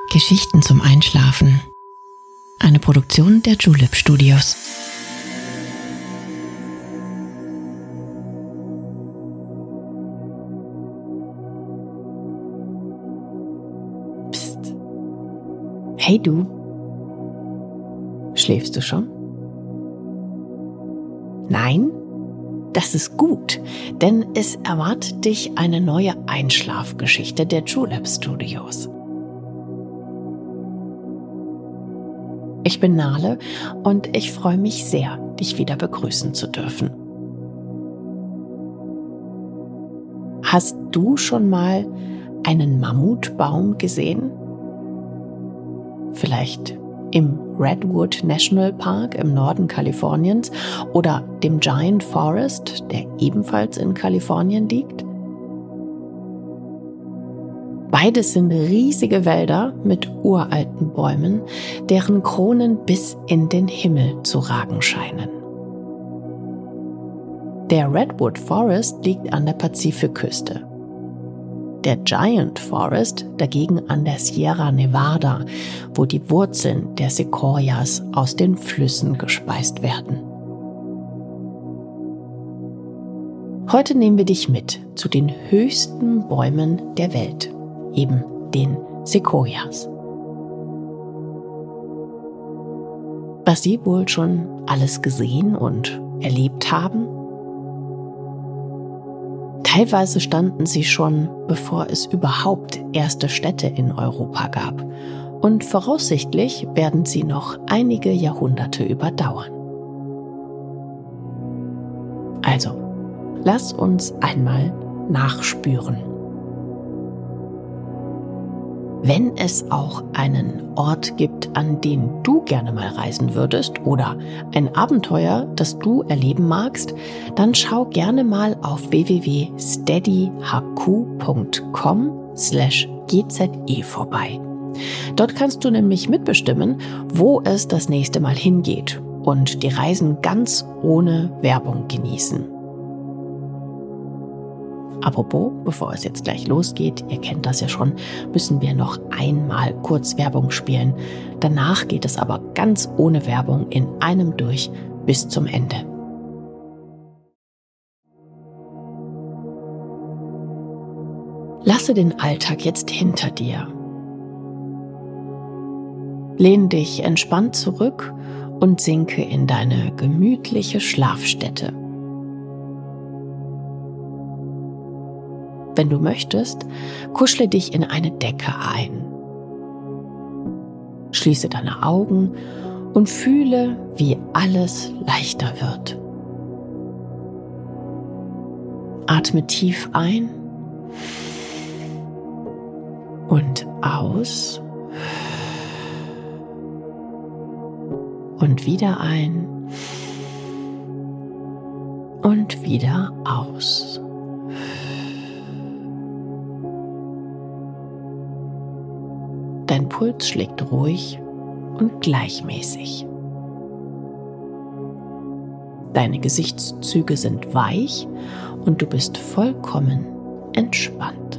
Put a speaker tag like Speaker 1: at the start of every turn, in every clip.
Speaker 1: Geschichten zum Einschlafen. Eine Produktion der Julep Studios. Psst. Hey du. Schläfst du schon? Nein? Das ist gut, denn es erwartet dich eine neue Einschlafgeschichte der Julep Studios. Ich bin Nale und ich freue mich sehr, dich wieder begrüßen zu dürfen. Hast du schon mal einen Mammutbaum gesehen? Vielleicht im Redwood National Park im Norden Kaliforniens oder dem Giant Forest, der ebenfalls in Kalifornien liegt? Beides sind riesige Wälder mit uralten Bäumen, deren Kronen bis in den Himmel zu ragen scheinen. Der Redwood Forest liegt an der Pazifikküste. Der Giant Forest dagegen an der Sierra Nevada, wo die Wurzeln der Sequoias aus den Flüssen gespeist werden. Heute nehmen wir dich mit zu den höchsten Bäumen der Welt, eben den Sequoias. Was sie wohl schon alles gesehen und erlebt haben? Teilweise standen sie schon, bevor es überhaupt erste Städte in Europa gab. Und voraussichtlich werden sie noch einige Jahrhunderte überdauern. Also, lass uns einmal nachspüren. Wenn es auch einen Ort gibt, an den du gerne mal reisen würdest oder ein Abenteuer, das du erleben magst, dann schau gerne mal auf www.steadyhq.com/gze vorbei. Dort kannst du nämlich mitbestimmen, wo es das nächste Mal hingeht und die Reisen ganz ohne Werbung genießen. Apropos, bevor es jetzt gleich losgeht, ihr kennt das ja schon, müssen wir noch einmal kurz Werbung spielen. Danach geht es aber ganz ohne Werbung in einem durch bis zum Ende. Lasse den Alltag jetzt hinter dir. Lehn dich entspannt zurück und sinke in deine gemütliche Schlafstätte. Wenn du möchtest, kuschle dich in eine Decke ein. Schließe deine Augen und fühle, wie alles leichter wird. Atme tief ein und aus und wieder ein und wieder aus. Dein Puls schlägt ruhig und gleichmäßig. Deine Gesichtszüge sind weich und du bist vollkommen entspannt.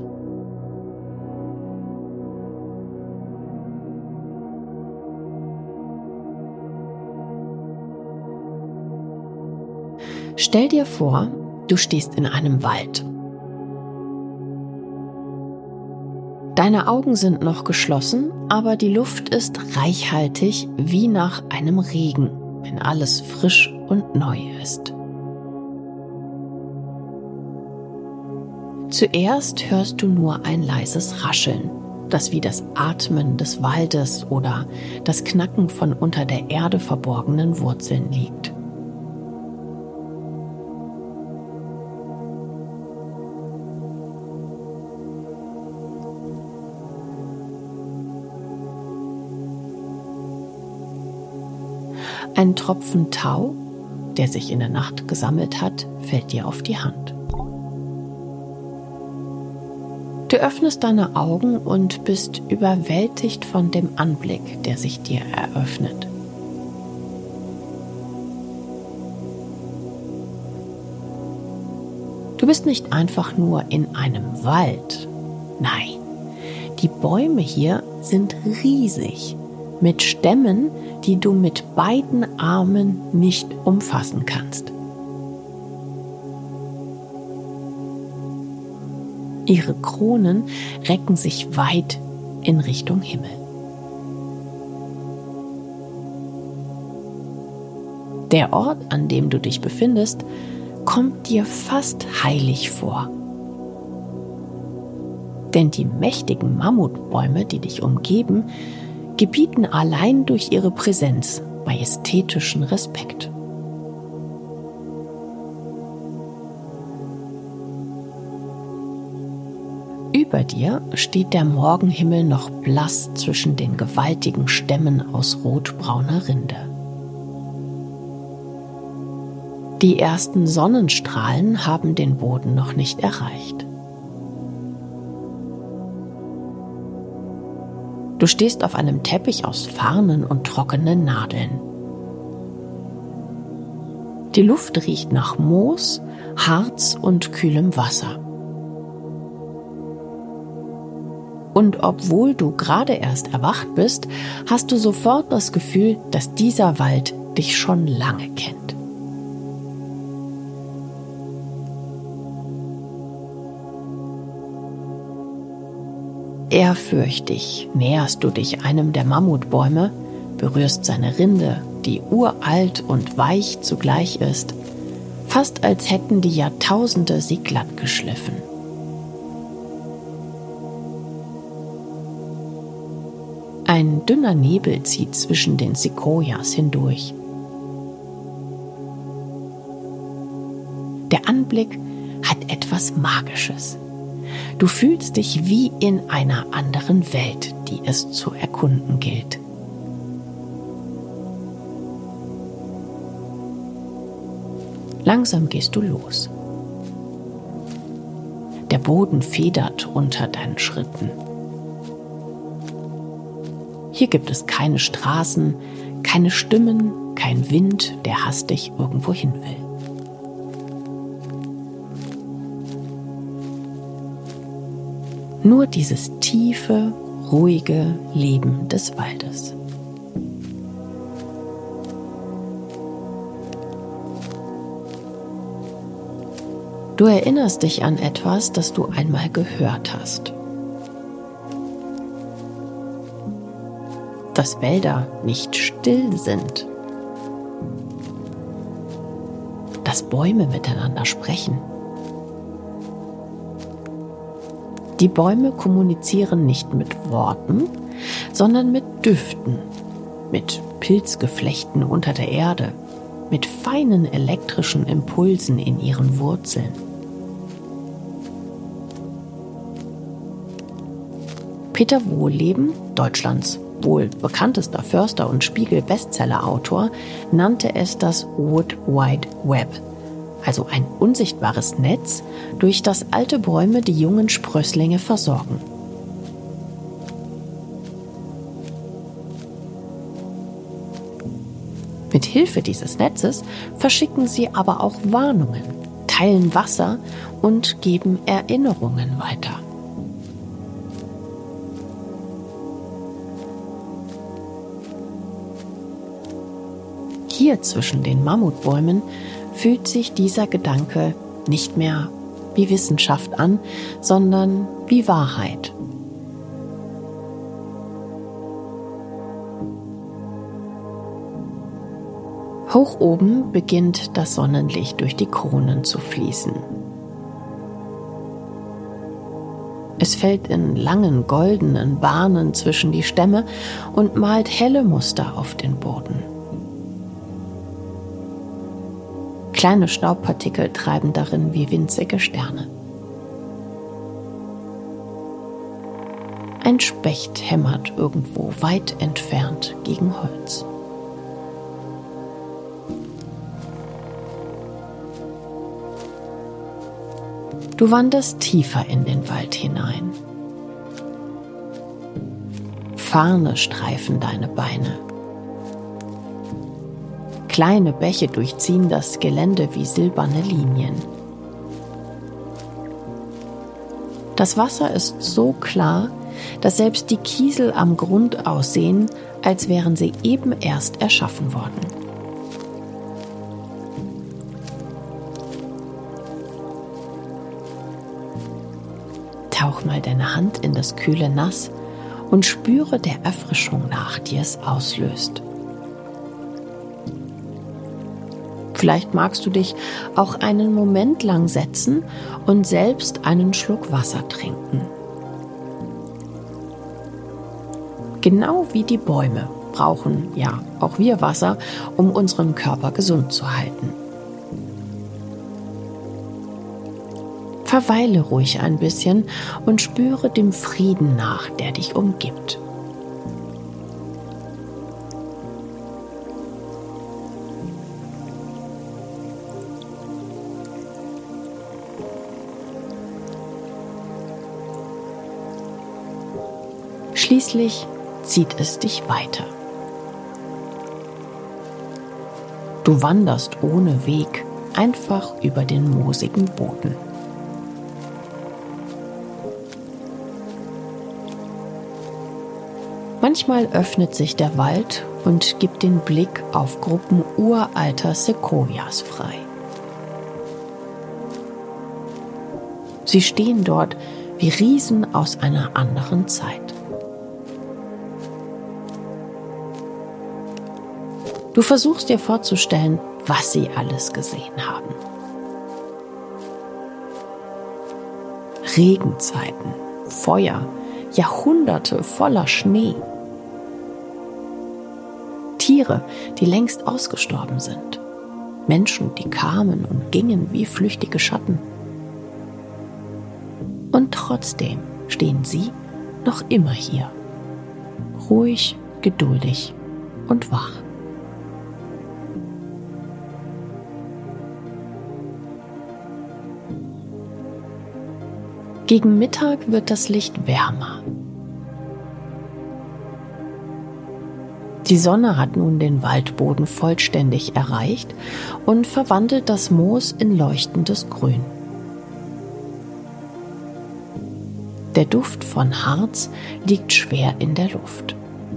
Speaker 1: Stell dir vor, du stehst in einem Wald. Deine Augen sind noch geschlossen, aber die Luft ist reichhaltig wie nach einem Regen, wenn alles frisch und neu ist. Zuerst hörst du nur ein leises Rascheln, das wie das Atmen des Waldes oder das Knacken von unter der Erde verborgenen Wurzeln liegt. Ein Tropfen Tau, der sich in der Nacht gesammelt hat, fällt dir auf die Hand. Du öffnest deine Augen und bist überwältigt von dem Anblick, der sich dir eröffnet. Du bist nicht einfach nur in einem Wald. Nein, Die Bäume hier sind riesig, mit Stämmen, die du mit beiden Armen nicht umfassen kannst. Ihre Kronen recken sich weit in Richtung Himmel. Der Ort, an dem du dich befindest, kommt dir fast heilig vor. Denn die mächtigen Mammutbäume, die dich umgeben, gebieten allein durch ihre Präsenz majestätischen Respekt. Über dir steht der Morgenhimmel noch blass zwischen den gewaltigen Stämmen aus rotbrauner Rinde. Die ersten Sonnenstrahlen haben den Boden noch nicht erreicht. Du stehst auf einem Teppich aus Farnen und trockenen Nadeln. Die Luft riecht nach Moos, Harz und kühlem Wasser. Und obwohl du gerade erst erwacht bist, hast du sofort das Gefühl, dass dieser Wald dich schon lange kennt. Ehrfürchtig näherst du dich einem der Mammutbäume, berührst seine Rinde, die uralt und weich zugleich ist, fast als hätten die Jahrtausende sie glatt geschliffen. Ein dünner Nebel zieht zwischen den Sequoias hindurch. Der Anblick hat etwas Magisches. Du fühlst dich wie in einer anderen Welt, die es zu erkunden gilt. Langsam gehst du los. Der Boden federt unter deinen Schritten. Hier gibt es keine Straßen, keine Stimmen, kein Wind, der hastig irgendwo hin will. Nur dieses tiefe, ruhige Leben des Waldes. Du erinnerst dich an etwas, das du einmal gehört hast. Dass Wälder nicht still sind. Dass Bäume miteinander sprechen. Die Bäume kommunizieren nicht mit Worten, sondern mit Düften, mit Pilzgeflechten unter der Erde, mit feinen elektrischen Impulsen in ihren Wurzeln. Peter Wohlleben, Deutschlands wohl bekanntester Förster und Spiegel-Bestseller-Autor, nannte es das Wood Wide Web, also ein unsichtbares Netz, durch das alte Bäume die jungen Sprösslinge versorgen. Mit Hilfe dieses Netzes verschicken sie aber auch Warnungen, teilen Wasser und geben Erinnerungen weiter. Hier zwischen den Mammutbäumen fühlt sich dieser Gedanke nicht mehr wie Wissenschaft an, sondern wie Wahrheit. Hoch oben beginnt das Sonnenlicht durch die Kronen zu fließen. Es fällt in langen goldenen Bahnen zwischen die Stämme und malt helle Muster auf den Boden. Kleine Staubpartikel treiben darin wie winzige Sterne. Ein Specht hämmert irgendwo weit entfernt gegen Holz. Du wanderst tiefer in den Wald hinein. Farne streifen deine Beine. Kleine Bäche durchziehen das Gelände wie silberne Linien. Das Wasser ist so klar, dass selbst die Kiesel am Grund aussehen, als wären sie eben erst erschaffen worden. Tauch mal deine Hand in das kühle Nass und spüre der Erfrischung nach, die es auslöst. Vielleicht magst du dich auch einen Moment lang setzen und selbst einen Schluck Wasser trinken. Genau wie die Bäume brauchen ja auch wir Wasser, um unseren Körper gesund zu halten. Verweile ruhig ein bisschen und spüre dem Frieden nach, der dich umgibt. Schließlich zieht es dich weiter. Du wanderst ohne Weg, einfach über den moosigen Boden. Manchmal öffnet sich der Wald und gibt den Blick auf Gruppen uralter Sequoias frei. Sie stehen dort wie Riesen aus einer anderen Zeit. Du versuchst dir vorzustellen, was sie alles gesehen haben. Regenzeiten, Feuer, Jahrhunderte voller Schnee. Tiere, die längst ausgestorben sind. Menschen, die kamen und gingen wie flüchtige Schatten. Und trotzdem stehen sie noch immer hier. Ruhig, geduldig und wach. Gegen Mittag wird das Licht wärmer. Die Sonne hat nun den Waldboden vollständig erreicht und verwandelt das Moos in leuchtendes Grün. Der Duft von Harz liegt schwer in der Luft.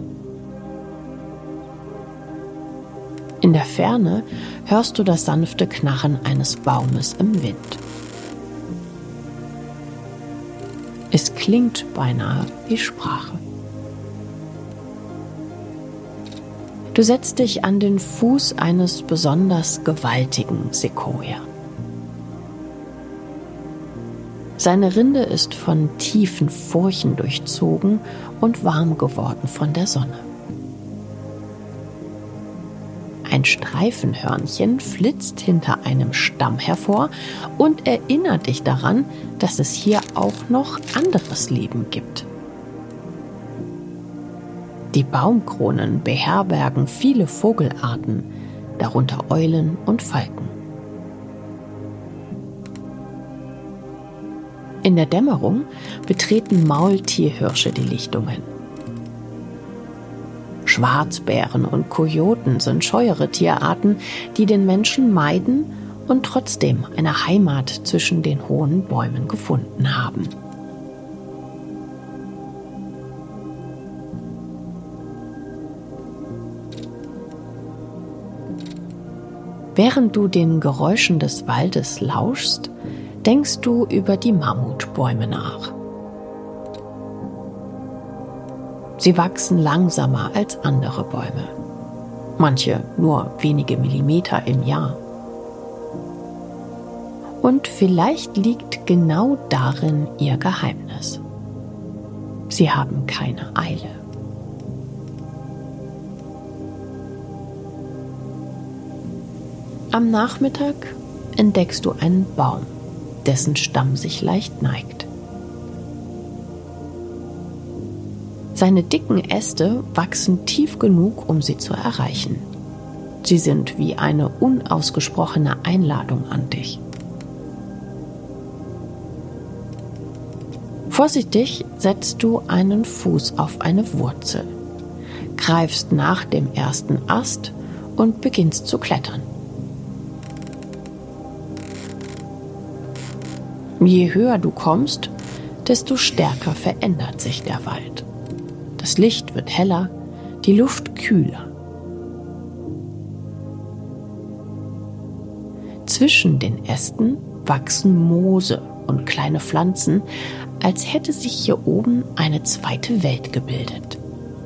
Speaker 1: In der Ferne hörst du das sanfte Knarren eines Baumes im Wind. Es klingt beinahe wie Sprache. Du setzt dich an den Fuß eines besonders gewaltigen Sequoia. Seine Rinde ist von tiefen Furchen durchzogen und warm geworden von der Sonne. Ein Streifenhörnchen flitzt hinter einem Stamm hervor und erinnert dich daran, dass es hier auch noch anderes Leben gibt. Die Baumkronen beherbergen viele Vogelarten, darunter Eulen und Falken. In der Dämmerung betreten Maultierhirsche die Lichtungen. Schwarzbären und Kojoten sind scheuere Tierarten, die den Menschen meiden und trotzdem eine Heimat zwischen den hohen Bäumen gefunden haben. Während du den Geräuschen des Waldes lauschst, denkst du über die Mammutbäume nach. Sie wachsen langsamer als andere Bäume, manche nur wenige Millimeter im Jahr. Und vielleicht liegt genau darin ihr Geheimnis. Sie haben keine Eile. Am Nachmittag entdeckst du einen Baum, dessen Stamm sich leicht neigt. Seine dicken Äste wachsen tief genug, um sie zu erreichen. Sie sind wie eine unausgesprochene Einladung an dich. Vorsichtig setzt du einen Fuß auf eine Wurzel, greifst nach dem ersten Ast und beginnst zu klettern. Je höher du kommst, desto stärker verändert sich der Wald. Das Licht wird heller, die Luft kühler. Zwischen den Ästen wachsen Moose und kleine Pflanzen, als hätte sich hier oben eine zweite Welt gebildet.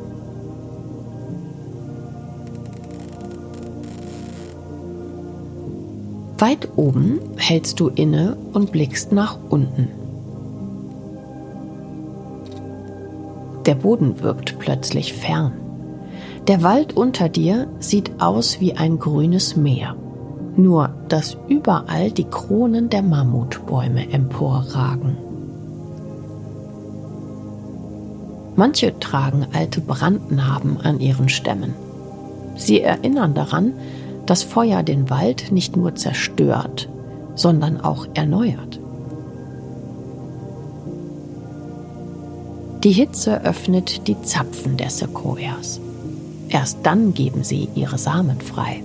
Speaker 1: Weit oben hältst du inne und blickst nach unten. Der Boden wirkt plötzlich fern. Der Wald unter dir sieht aus wie ein grünes Meer, nur dass überall die Kronen der Mammutbäume emporragen. Manche tragen alte Brandnarben an ihren Stämmen. Sie erinnern daran, dass Feuer den Wald nicht nur zerstört, sondern auch erneuert. Die Hitze öffnet die Zapfen der Sequoias. Erst dann geben sie ihre Samen frei.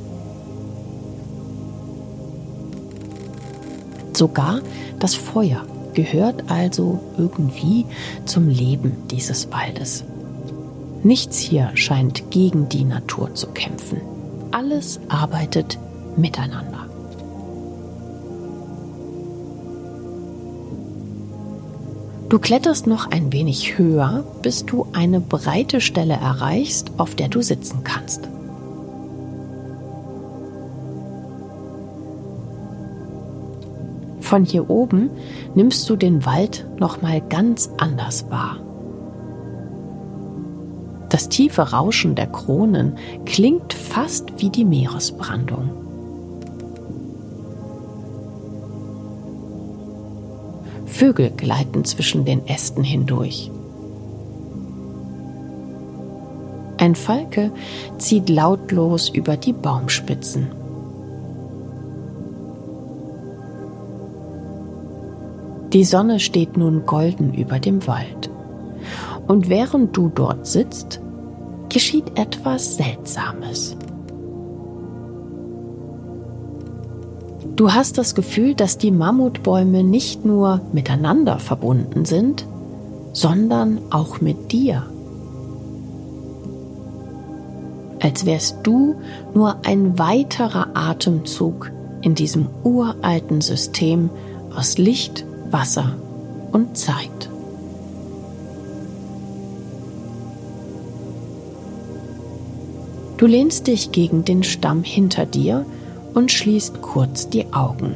Speaker 1: Sogar das Feuer gehört also irgendwie zum Leben dieses Waldes. Nichts hier scheint gegen die Natur zu kämpfen. Alles arbeitet miteinander. Du kletterst noch ein wenig höher, bis du eine breite Stelle erreichst, auf der du sitzen kannst. Von hier oben nimmst du den Wald noch mal ganz anders wahr. Das tiefe Rauschen der Kronen klingt fast wie die Meeresbrandung. Vögel gleiten zwischen den Ästen hindurch. Ein Falke zieht lautlos über die Baumspitzen. Die Sonne steht nun golden über dem Wald. Und während du dort sitzt, geschieht etwas Seltsames. Du hast das Gefühl, dass die Mammutbäume nicht nur miteinander verbunden sind, sondern auch mit dir. Als wärst du nur ein weiterer Atemzug in diesem uralten System aus Licht, Wasser und Zeit. Du lehnst dich gegen den Stamm hinter dir und schließt kurz die Augen.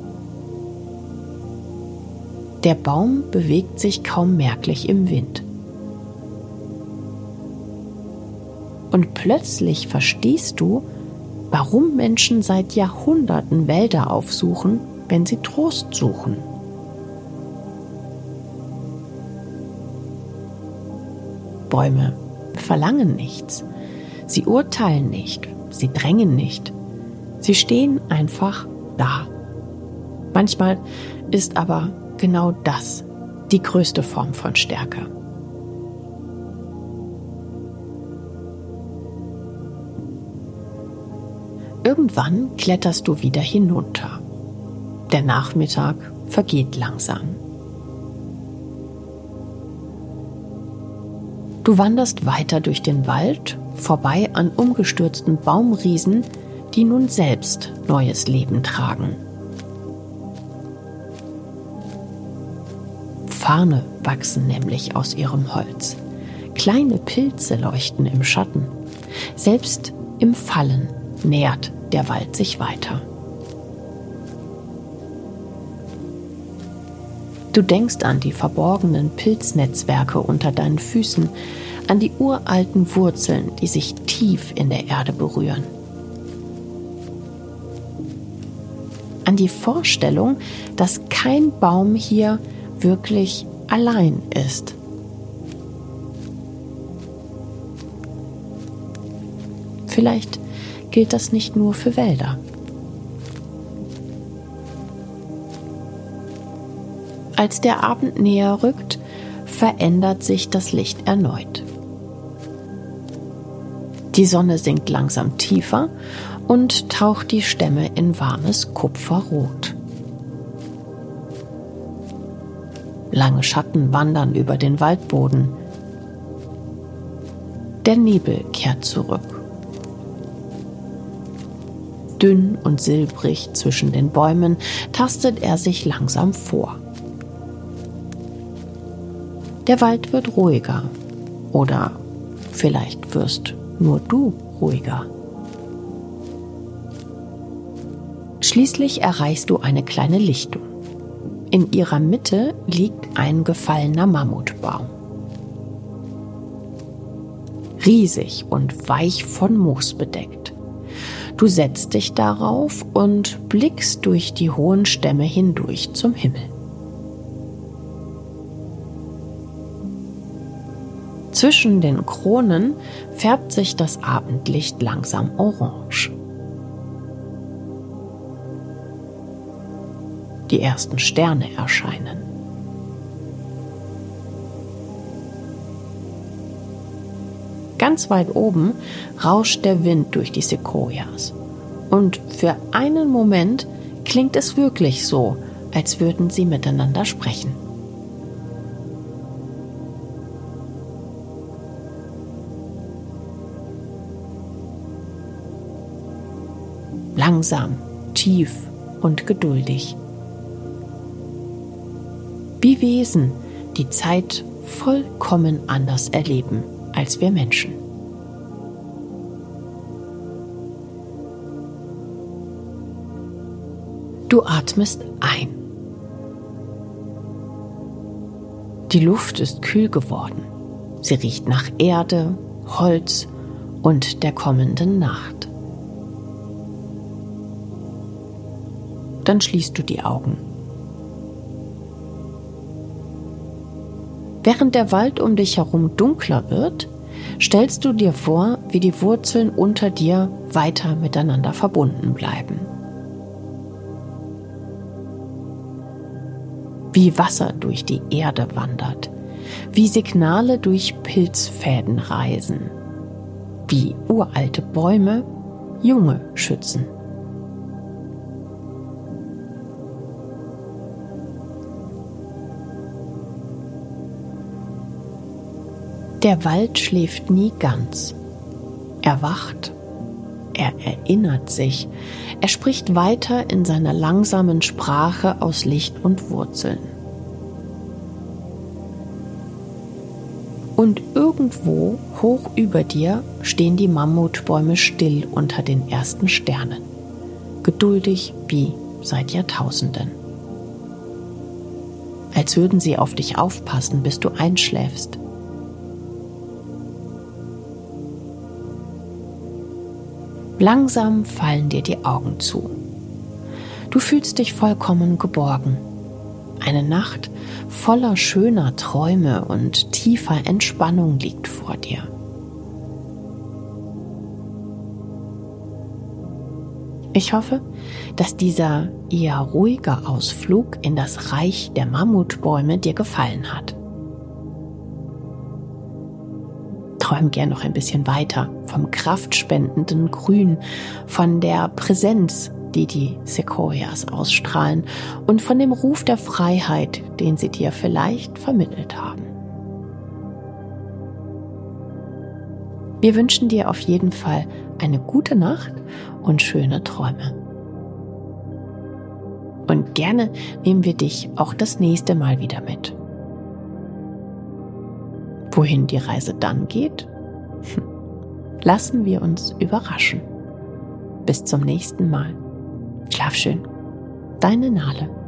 Speaker 1: Der Baum bewegt sich kaum merklich im Wind. Und plötzlich verstehst du, warum Menschen seit Jahrhunderten Wälder aufsuchen, wenn sie Trost suchen. Bäume verlangen nichts. Sie urteilen nicht, sie drängen nicht. Sie stehen einfach da. Manchmal ist aber genau das die größte Form von Stärke. Irgendwann kletterst du wieder hinunter. Der Nachmittag vergeht langsam. Du wanderst weiter durch den Wald, vorbei an umgestürzten Baumriesen, die nun selbst neues Leben tragen. Farne wachsen nämlich aus ihrem Holz. Kleine Pilze leuchten im Schatten. Selbst im Fallen nähert der Wald sich weiter. Du denkst an die verborgenen Pilznetzwerke unter deinen Füßen, an die uralten Wurzeln, die sich tief in der Erde berühren. An die Vorstellung, dass kein Baum hier wirklich allein ist. Vielleicht gilt das nicht nur für Wälder. Als der Abend näher rückt, verändert sich das Licht erneut. Die Sonne sinkt langsam tiefer und taucht die Stämme in warmes Kupferrot. Lange Schatten wandern über den Waldboden. Der Nebel kehrt zurück. Dünn und silbrig zwischen den Bäumen tastet er sich langsam vor. Der Wald wird ruhiger. Oder vielleicht wirst nur du ruhiger. Schließlich erreichst du eine kleine Lichtung. In ihrer Mitte liegt ein gefallener Mammutbaum. Riesig und weich von Moos bedeckt. Du setzt dich darauf und blickst durch die hohen Stämme hindurch zum Himmel. Zwischen den Kronen färbt sich das Abendlicht langsam orange. Die ersten Sterne erscheinen. Ganz weit oben rauscht der Wind durch die Sequoias. Und für einen Moment klingt es wirklich so, als würden sie miteinander sprechen. Langsam, tief und geduldig. Wie Wesen, die Zeit vollkommen anders erleben als wir Menschen. Du atmest ein. Die Luft ist kühl geworden. Sie riecht nach Erde, Holz und der kommenden Nacht. Dann schließt du die Augen. Während der Wald um dich herum dunkler wird, stellst du dir vor, wie die Wurzeln unter dir weiter miteinander verbunden bleiben. Wie Wasser durch die Erde wandert, wie Signale durch Pilzfäden reisen, wie uralte Bäume junge schützen. Der Wald schläft nie ganz. Er wacht, er erinnert sich, er spricht weiter in seiner langsamen Sprache aus Licht und Wurzeln. Und irgendwo hoch über dir stehen die Mammutbäume still unter den ersten Sternen, geduldig wie seit Jahrtausenden. Als würden sie auf dich aufpassen, bis du einschläfst. Langsam fallen dir die Augen zu. Du fühlst dich vollkommen geborgen. Eine Nacht voller schöner Träume und tiefer Entspannung liegt vor dir. Ich hoffe, dass dieser eher ruhige Ausflug in das Reich der Mammutbäume dir gefallen hat. Träum gern noch ein bisschen weiter vom kraftspendenden Grün, von der Präsenz, die die Sequoias ausstrahlen und von dem Ruf der Freiheit, den sie dir vielleicht vermittelt haben. Wir wünschen dir auf jeden Fall eine gute Nacht und schöne Träume. Und gerne nehmen wir dich auch das nächste Mal wieder mit. Wohin die Reise dann geht? Lassen wir uns überraschen. Bis zum nächsten Mal. Schlaf schön. Deine Nale.